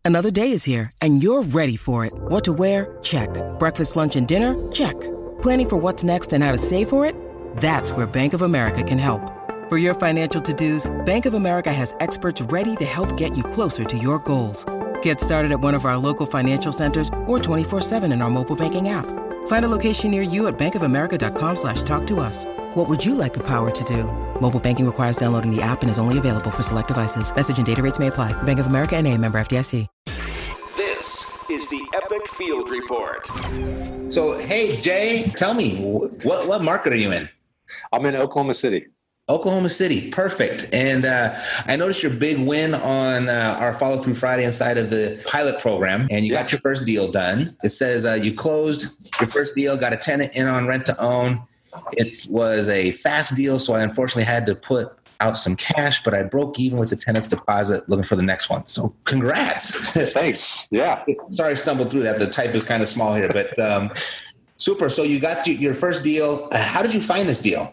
Another day is here, and you're ready for it. What to wear? Check. Breakfast, lunch, and dinner? Check. Planning for what's next and how to save for it? That's where Bank of America can help. For your financial to-dos, Bank of America has experts ready to help get you closer to your goals. Get started at one of our local financial centers or 24/7 in our mobile banking app. Find a location near you at bankofamerica.com/talktous. What would you like the power to do? Mobile banking requires downloading the app and is only available for select devices. Message and data rates may apply. Bank of America N.A., member FDIC. This is the Epic Field Report. So, hey, Jay, tell me, what market are you in? I'm in Oklahoma City. Oklahoma City. Perfect. And I noticed your big win on our Follow Through Friday inside of the pilot program, and you got your first deal done. It says you closed your first deal, got a tenant in on rent to own. It was a fast deal, so I unfortunately had to put out some cash, but I broke even with the tenant's deposit looking for the next one. So congrats. Thanks. Yeah. Sorry I stumbled through that. The type is kind of small here, but super. So you got your first deal. How did you find this deal?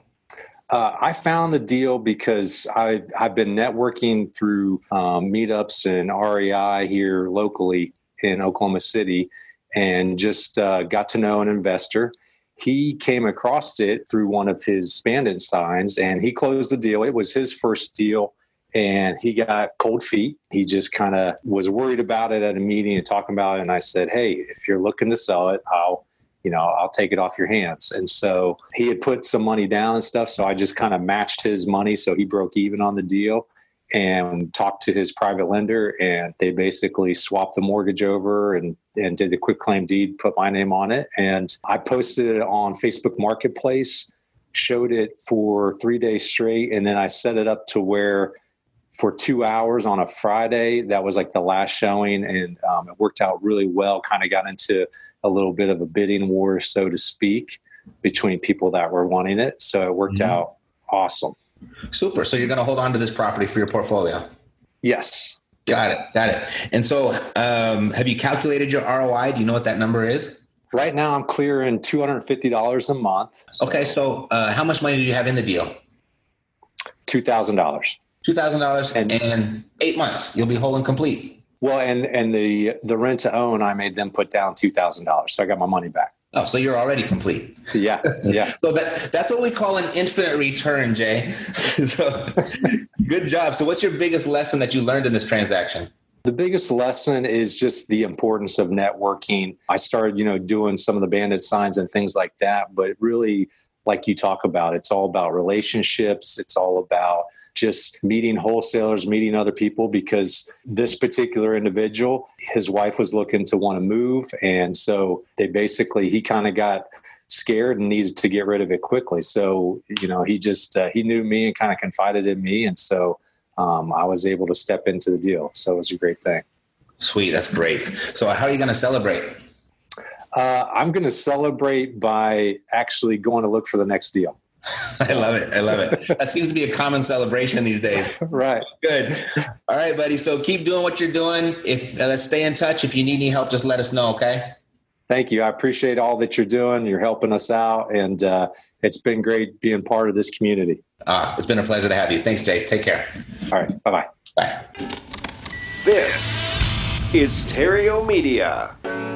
I found the deal because I've been networking through meetups and REI here locally in Oklahoma City, and just got to know an investor. He came across it through one of his bandit signs, and he closed the deal. It was his first deal, and he got cold feet. He just kind of was worried about it at a meeting and talking about it. And I said, hey, if you're looking to sell it, I'll take it off your hands. And so he had put some money down and stuff. So I just kind of matched his money. So he broke even on the deal and talked to his private lender, and they basically swapped the mortgage over and did the quick claim deed, put my name on it. And I posted it on Facebook Marketplace, showed it for 3 days straight. And then I set it up to where for 2 hours on a Friday, that was like the last showing. And it worked out really well, kind of got into a little bit of a bidding war, so to speak, between people that were wanting it. So it worked out awesome. Super. So you're going to hold on to this property for your portfolio? Yes. Got it. And so have you calculated your ROI? Do you know what that number is? Right now I'm clearing $250 a month. Okay. So how much money do you have in the deal? $2,000. $2,000 and 8 months. You'll be whole and complete. Well, and the rent to own, I made them put down $2,000. So I got my money back. Oh, so you're already complete. Yeah. So that's what we call an infinite return, Jay. So good job. So what's your biggest lesson that you learned in this transaction? The biggest lesson is just the importance of networking. I started, doing some of the bandit signs and things like that, but really, like you talk about, it's all about relationships. It's all about just meeting wholesalers, meeting other people, because this particular individual, his wife was looking to want to move. And so he kind of got scared and needed to get rid of it quickly. So, he knew me and kind of confided in me. And so I was able to step into the deal. So it was a great thing. Sweet. That's great. So how are you going to celebrate? I'm going to celebrate by actually going to look for the next deal. So. I love it. That seems to be a common celebration these days. Right. Good. All right, buddy. So keep doing what you're doing. Let's stay in touch. If you need any help, just let us know. Okay. Thank you. I appreciate all that you're doing. You're helping us out, and it's been great being part of this community. It's been a pleasure to have you. Thanks, Jay. Take care. All right. Bye-bye. Bye. This is Stereo Media.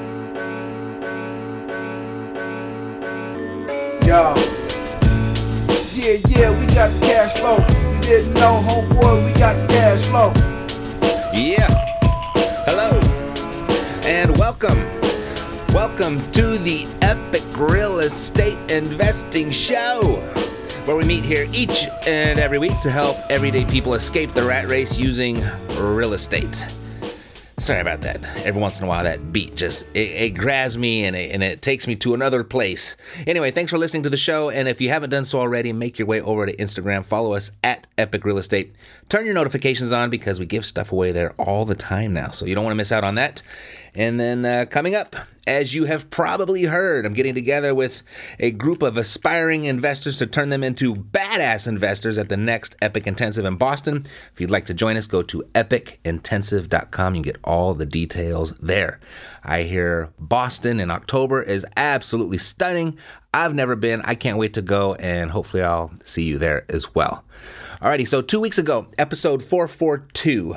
Yo. Yeah, we got the cash flow. You didn't know, homeboy, we got the cash flow. Yeah. Hello. And welcome. Welcome to the Epic Real Estate Investing Show, where we meet here each and every week to help everyday people escape the rat race using real estate. Sorry about that. Every once in a while, that beat it grabs me and it takes me to another place. Anyway, thanks for listening to the show. And if you haven't done so already, make your way over to Instagram. Follow us at Epic Real Estate. Turn your notifications on because we give stuff away there all the time now. So you don't want to miss out on that. And then coming up, as you have probably heard, I'm getting together with a group of aspiring investors to turn them into badass investors at the next Epic Intensive in Boston. If you'd like to join us, go to epicintensive.com. You can get all the details there. I hear Boston in October is absolutely stunning. I've never been. I can't wait to go, and hopefully I'll see you there as well. Alrighty, so 2 weeks ago, episode 442.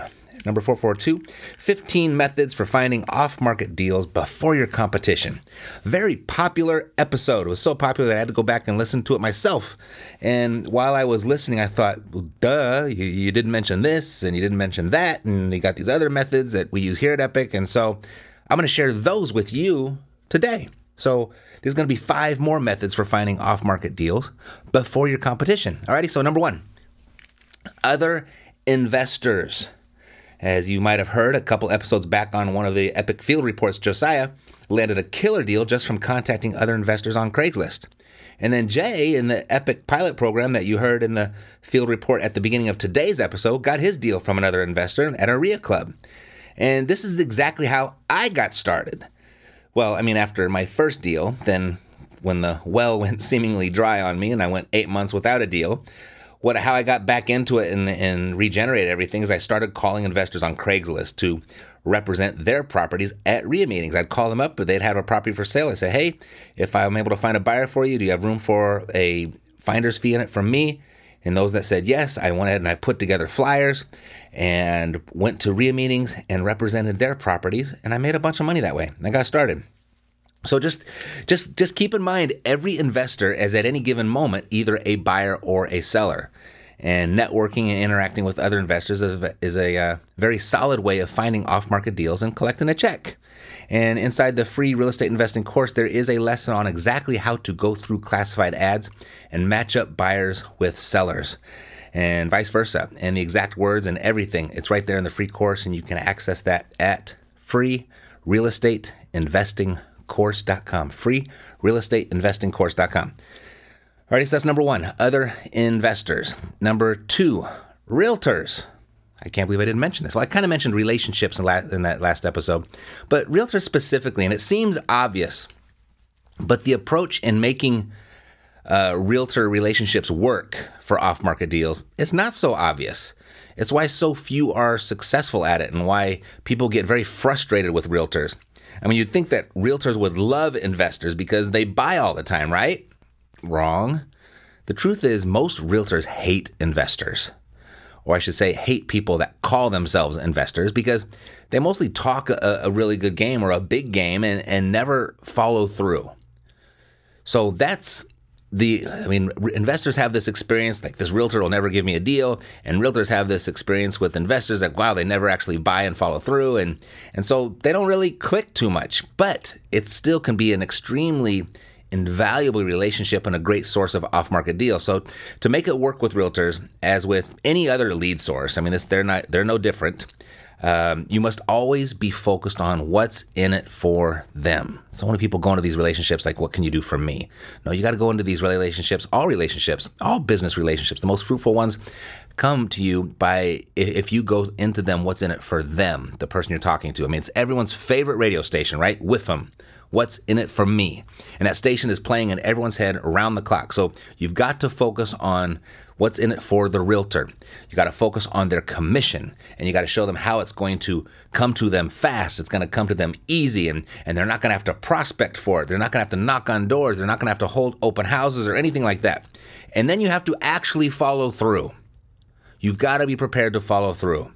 number 442, 15 methods for finding off-market deals before your competition. Very popular episode. It was so popular that I had to go back and listen to it myself. And while I was listening, I thought, well, duh, you didn't mention this and you didn't mention that. And you got these other methods that we use here at Epic. And so I'm going to share those with you today. So there's going to be 5 more methods for finding off-market deals before your competition. Alrighty, so number 1, other investors. As you might have heard a couple episodes back on one of the Epic Field Reports, Josiah landed a killer deal just from contacting other investors on Craigslist. And then Jay, in the Epic pilot program that you heard in the Field Report at the beginning of today's episode, got his deal from another investor at a RIA club. And this is exactly how I got started. Well, I mean, after my first deal, then when the well went seemingly dry on me and I went 8 months without a deal, how I got back into it and regenerated everything is I started calling investors on Craigslist to represent their properties at RIA meetings. I'd call them up, but they'd have a property for sale. I'd say, hey, if I'm able to find a buyer for you, do you have room for a finder's fee in it from me? And those that said yes, I went ahead and I put together flyers and went to RIA meetings and represented their properties, and I made a bunch of money that way. I got started. So just keep in mind, every investor is at any given moment either a buyer or a seller. And networking and interacting with other investors is a very solid way of finding off-market deals and collecting a check. And inside the free real estate investing course, there is a lesson on exactly how to go through classified ads and match up buyers with sellers and vice versa. And the exact words and everything, it's right there in the free course, and you can access that at freerealestateinvestingcourse.com, freerealestateinvestingcourse.com. All right, so that's number 1, other investors. Number 2, realtors. I can't believe I didn't mention this. Well, I kind of mentioned relationships in that last episode, but realtors specifically, and it seems obvious, but the approach in making realtor relationships work for off-market deals is not so obvious. It's why so few are successful at it and why people get very frustrated with realtors. I mean, you'd think that realtors would love investors because they buy all the time, right? Wrong. The truth is most realtors hate investors. Or I should say hate people that call themselves investors because they mostly talk a really good game or a big game and never follow through. So investors have this experience, like this realtor will never give me a deal, and realtors have this experience with investors that, wow, they never actually buy and follow through, and so they don't really click too much, but it still can be an extremely invaluable relationship and a great source of off-market deals. So to make it work with realtors, as with any other lead source, I mean, they're no different. You must always be focused on what's in it for them. So many people go into these relationships like, what can you do for me? No, you got to go into these relationships, all business relationships, the most fruitful ones come to you by if you go into them, what's in it for them, the person you're talking to. I mean, it's everyone's favorite radio station, right? WIFM. What's in it for me? And that station is playing in everyone's head around the clock. So you've got to focus on what's in it for the realtor. You got to focus on their commission, and you got to show them how it's going to come to them fast. It's going to come to them easy, and they're not going to have to prospect for it. They're not going to have to knock on doors. They're not going to have to hold open houses or anything like that. And then you have to actually follow through. You've got to be prepared to follow through.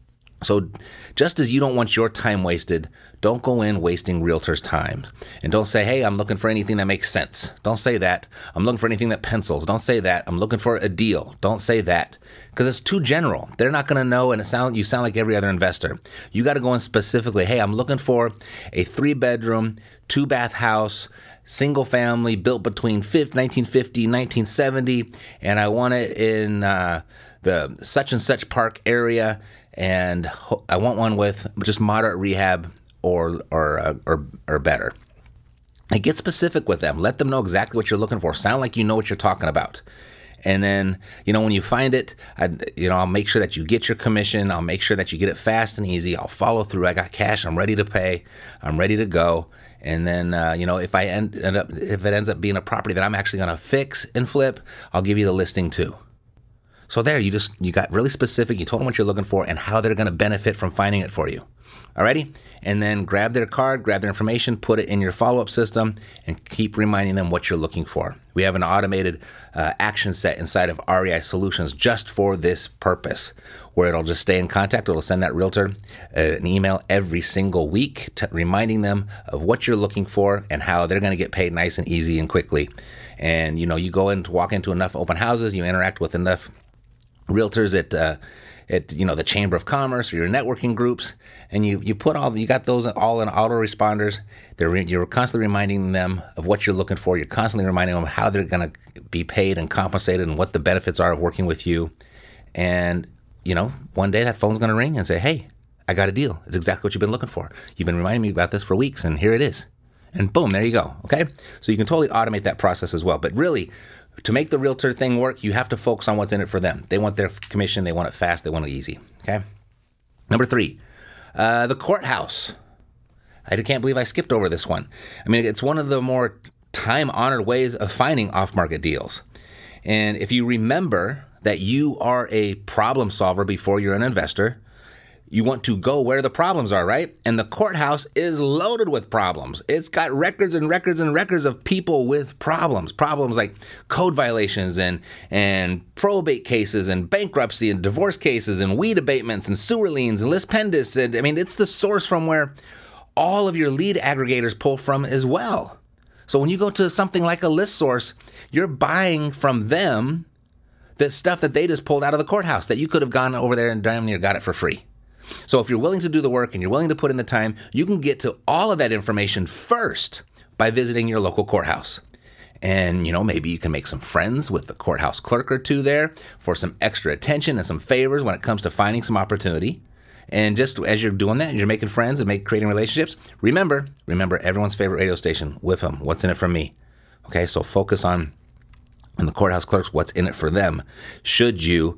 So just as you don't want your time wasted, don't go in wasting realtors' time. And don't say, hey, I'm looking for anything that makes sense. Don't say that. I'm looking for anything that pencils. Don't say that. I'm looking for a deal. Don't say that. Because it's too general. They're not going to know, and you sound like every other investor. You got to go in specifically, hey, I'm looking for a 3-bedroom, 2-bath house, single family, built between 1950 and 1970, and I want it in the such and such park area, and I want one with just moderate rehab or better. And get specific with them. Let them know exactly what you're looking for. Sound like you know what you're talking about. And then, when you find it, I'll make sure that you get your commission. I'll make sure that you get it fast and easy. I'll follow through. I got cash. I'm ready to pay. I'm ready to go. And then, if it ends up being a property that I'm actually going to fix and flip, I'll give you the listing too. So there, you got really specific. You told them what you're looking for and how they're going to benefit from finding it for you. Alrighty? And then grab their card, grab their information, put it in your follow-up system, and keep reminding them what you're looking for. We have an automated action set inside of REI Solutions just for this purpose, where it'll just stay in contact. It'll send that realtor an email every single week reminding them of what you're looking for and how they're going to get paid nice and easy and quickly. And, you walk into enough open houses, you interact with enough realtors at the Chamber of Commerce or your networking groups, and you got those all in autoresponders. You're constantly reminding them of what you're looking for. You're constantly reminding them how they're going to be paid and compensated and what the benefits are of working with you. And one day that phone's going to ring and say, "Hey, I got a deal. It's exactly what you've been looking for. You've been reminding me about this for weeks, and here it is." And boom, there you go. Okay, so you can totally automate that process as well. But really, to make the realtor thing work, you have to focus on what's in it for them. They want their commission. They want it fast. They want it easy. Okay. Number 3, the courthouse. I can't believe I skipped over this one. I mean, it's one of the more time-honored ways of finding off-market deals. And if you remember that you are a problem solver before you're an investor, you want to go where the problems are, right? And the courthouse is loaded with problems. It's got records and records and records of people with problems. Problems like code violations and probate cases and bankruptcy and divorce cases and weed abatements and sewer liens and lis pendis. And I mean, it's the source from where all of your lead aggregators pull from as well. So when you go to something like a list source, you're buying from them the stuff that they just pulled out of the courthouse that you could have gone over there and damn near got it for free. So if you're willing to do the work and you're willing to put in the time, you can get to all of that information first by visiting your local courthouse. And, maybe you can make some friends with the courthouse clerk or two there for some extra attention and some favors when it comes to finding some opportunity. And just as you're doing that, you're making friends and creating relationships, remember everyone's favorite radio station, WIFM, What's in it for me? Okay, so focus on the courthouse clerks, what's in it for them, should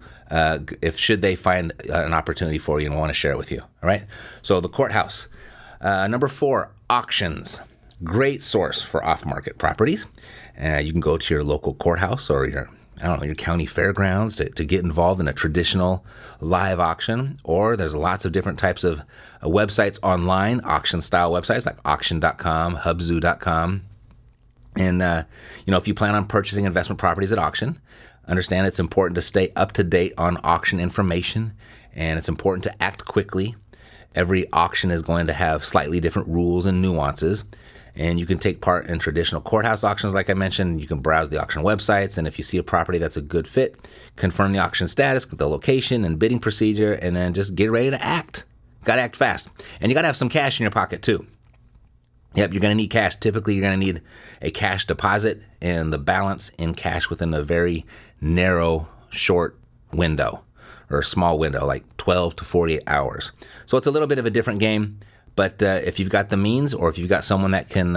they find an opportunity for you and want to share it with you. All right. So the courthouse. Number 4, auctions. Great source for off-market properties. You can go to your local courthouse or your county fairgrounds to get involved in a traditional live auction. Or there's lots of different types of websites online, auction-style websites like auction.com, hubzoo.com. And, if you plan on purchasing investment properties at auction, understand it's important to stay up to date on auction information, and it's important to act quickly. Every auction is going to have slightly different rules and nuances, and you can take part in traditional courthouse auctions, like I mentioned. You can browse the auction websites, and if you see a property that's a good fit, confirm the auction status, the location, and bidding procedure, and then just get ready to act. Got to act fast. And you got to have some cash in your pocket, too. Yep, you're going to need cash. Typically, you're going to need a cash deposit and the balance in cash within a very narrow, short window or a small window, like 12 to 48 hours. So it's a little bit of a different game, but if you've got the means or if you've got someone that can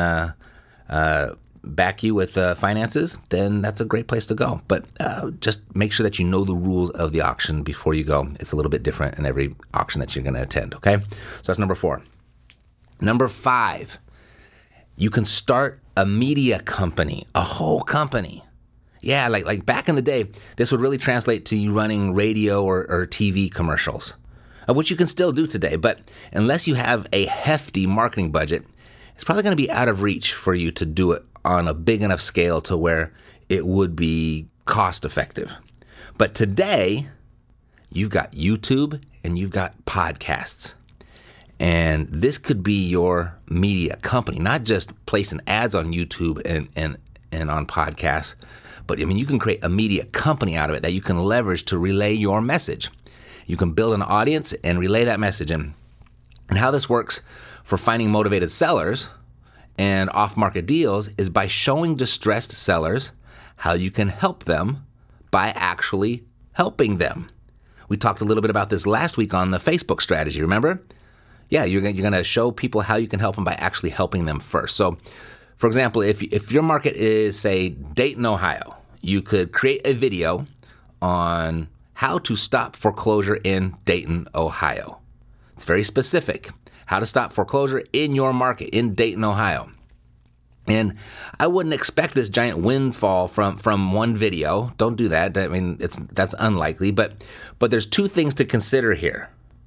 back you with finances, then that's a great place to go. But just make sure that you know the rules of the auction before you go. It's a little bit different in every auction that you're going to attend, okay? So that's number 4. Number 5. You can start a media company, a whole company. Yeah, like back in the day, this would really translate to you running radio or TV commercials, which you can still do today. But unless you have a hefty marketing budget, it's probably going to be out of reach for you to do it on a big enough scale to where it would be cost effective. But today, you've got YouTube and you've got podcasts. And this could be your media company, not just placing ads on YouTube and on podcasts, but you can create a media company out of it that you can leverage to relay your message. You can build an audience and relay that message. And how this works for finding motivated sellers and off-market deals is by showing distressed sellers how you can help them by actually helping them. We talked a little bit about this last week on the Facebook strategy, remember? Yeah, you're going to show people how you can help them by actually helping them first. So, for example, if your market is, say, Dayton, Ohio, you could create a video on how to stop foreclosure in Dayton, Ohio. It's very specific. How to stop foreclosure in your market in Dayton, Ohio. And I wouldn't expect this giant windfall from one video. Don't do that. I mean, that's unlikely. But there's 2 things to consider here.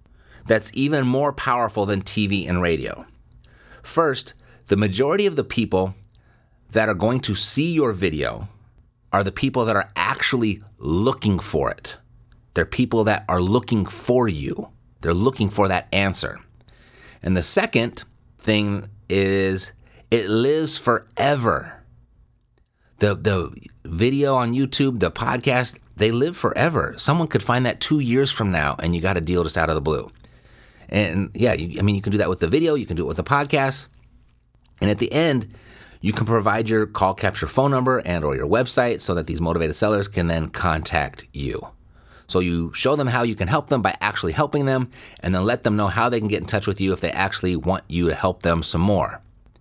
that's even more powerful than TV and radio. First, the majority of the people that are going to see your video are the people that are actually looking for it. They're people that are looking for you. They're looking for that answer. And the second thing is it lives forever. The video on YouTube, the podcast, they live forever. Someone could find that 2 years from now and you got a deal just out of the blue. And yeah, you can do that with the video, you can do it with the podcast. And at the end, you can provide your call capture phone number and or your website so that these motivated sellers can then contact you. So you show them how you can help them by actually helping them, and then let them know how they can get in touch with you if they actually want you to help them some more.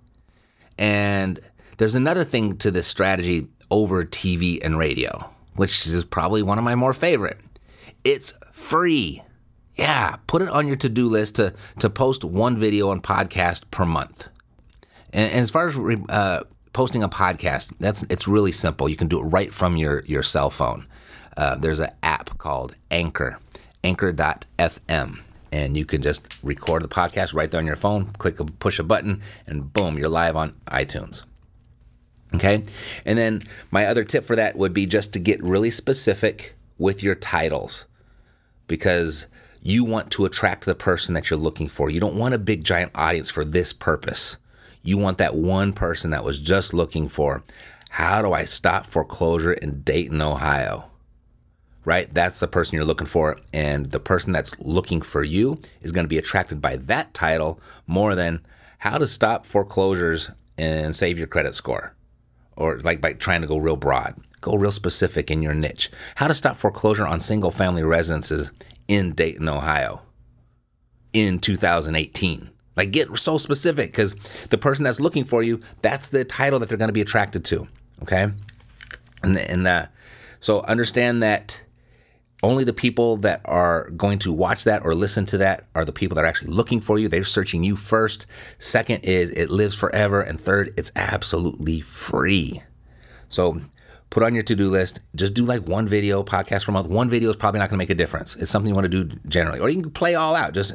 And there's another thing to this strategy over TV and radio, which is probably one of my more favorite. It's free. Yeah, put it on your to-do list to post one video and podcast per month. And as far as posting a podcast, it's really simple. You can do it right from your cell phone. There's an app called Anchor, anchor.fm, and you can just record the podcast right there on your phone, push a button, and boom, you're live on iTunes. Okay? And then my other tip for that would be just to get really specific with your titles, because you want to attract the person that you're looking for. You don't want a big giant audience for this purpose. You want that one person that was just looking for, how do I stop foreclosure in Dayton, Ohio? Right? That's the person you're looking for. And the person that's looking for you is going to be attracted by that title more than how to stop foreclosures and save your credit score. Or like by trying to go real broad. Go real specific in your niche. How to stop foreclosure on single family residences in Dayton, Ohio in 2018. Like, get so specific, because the person that's looking for you, that's the title that they're going to be attracted to. Okay? And so understand that only the people that are going to watch that or listen to that are the people that are actually looking for you. They're searching you first. Second is it lives forever. And third, it's absolutely free. So put on your to-do list. Just do like one video podcast per month. One video is probably not going to make a difference. It's something you want to do generally, or you can play all out. You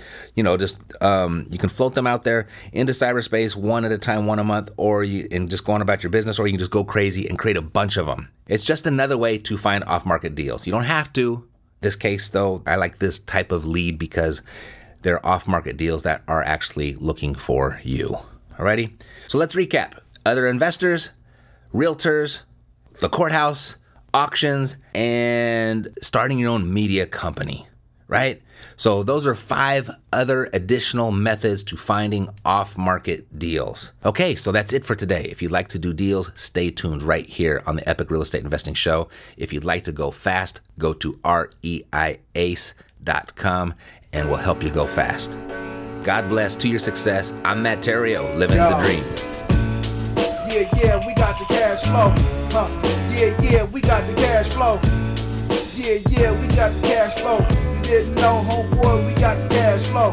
can float them out there into cyberspace one at a time, one a month, and just go on about your business, or you can just go crazy and create a bunch of them. It's just another way to find off-market deals. You don't have to. This case, though, I like this type of lead because they're off-market deals that are actually looking for you. Alrighty? So let's recap. Other investors, realtors, the courthouse, auctions, and starting your own media company, right? So those are 5 other additional methods to finding off-market deals. Okay, so that's it for today. If you'd like to do deals, stay tuned right here on the Epic Real Estate Investing Show. If you'd like to go fast, go to reiace.com and we'll help you go fast. God bless to your success. I'm Matt Terrio, living the dream. Yeah, we got the cash flow. Yeah, we got the cash flow. Yeah, we got the cash flow. You didn't know, homeboy, we got the cash flow.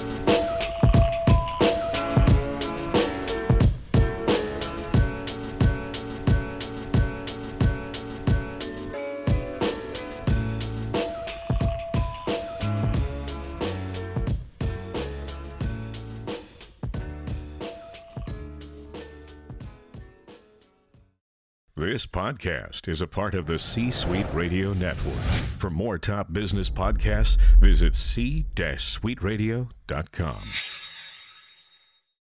This podcast is a part of the C-Suite Radio Network. For more top business podcasts, visit c-suiteradio.com.